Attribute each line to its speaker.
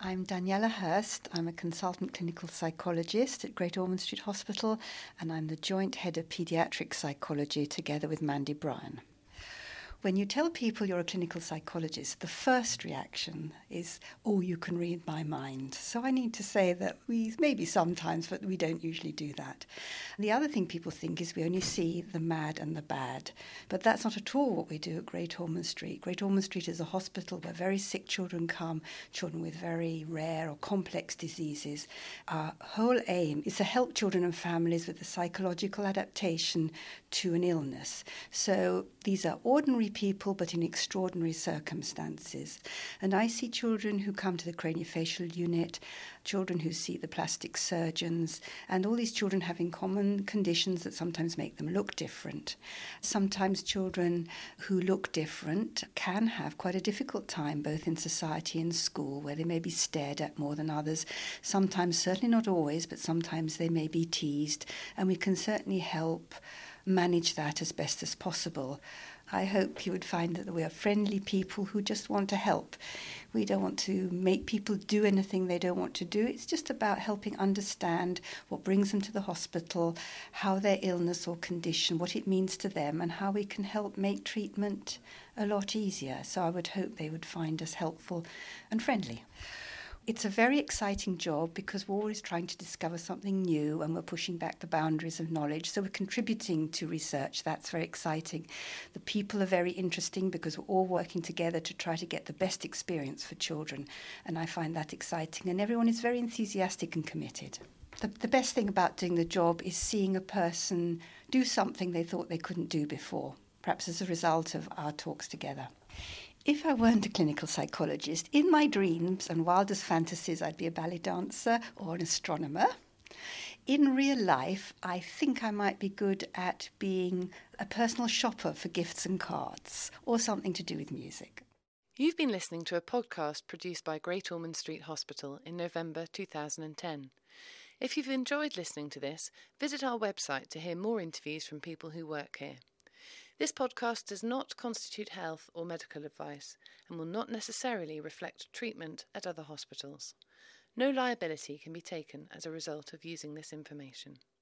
Speaker 1: I'm Daniela Hurst. I'm a consultant clinical psychologist at Great Ormond Street Hospital, and I'm the joint head of paediatric psychology together with Mandy Bryan. When you tell people you're a clinical psychologist, the first reaction is, oh, you can read my mind. So I need to say that we maybe sometimes, but we don't usually do that. The other thing people think is we only see the mad and the bad. But that's not at all what we do at Great Ormond Street. Great Ormond Street is a hospital where very sick children come, children with very rare or complex diseases. Our whole aim is to help children and families with the psychological adaptation to an illness. So these are ordinary people, but in extraordinary circumstances. And I see children who come to the craniofacial unit, children who see the plastic surgeons, and all these children have in common conditions that sometimes make them look different. Sometimes children who look different can have quite a difficult time, both in society and school, where they may be stared at more than others. Sometimes, certainly not always, but sometimes they may be teased, and we can certainly help manage that as best as possible. I hope you would find that we are friendly people who just want to help. We don't want to make people do anything they don't want to do. It's just about helping understand what brings them to the hospital, how their illness or condition, what it means to them, and how we can help make treatment a lot easier. So I would hope they would find us helpful and friendly. It's a very exciting job because we're always trying to discover something new and we're pushing back the boundaries of knowledge. So we're contributing to research. That's very exciting. The people are very interesting because we're all working together to try to get the best experience for children. And I find that exciting. And everyone is very enthusiastic and committed. The best thing about doing the job is seeing a person do something they thought they couldn't do before, perhaps as a result of our talks together. If I weren't a clinical psychologist, in my dreams and wildest fantasies, I'd be a ballet dancer or an astronomer. In real life, I think I might be good at being a personal shopper for gifts and cards, or something to do with music.
Speaker 2: You've been listening to a podcast produced by Great Ormond Street Hospital in November 2010. If you've enjoyed listening to this, visit our website to hear more interviews from people who work here. This podcast does not constitute health or medical advice and will not necessarily reflect treatment at other hospitals. No liability can be taken as a result of using this information.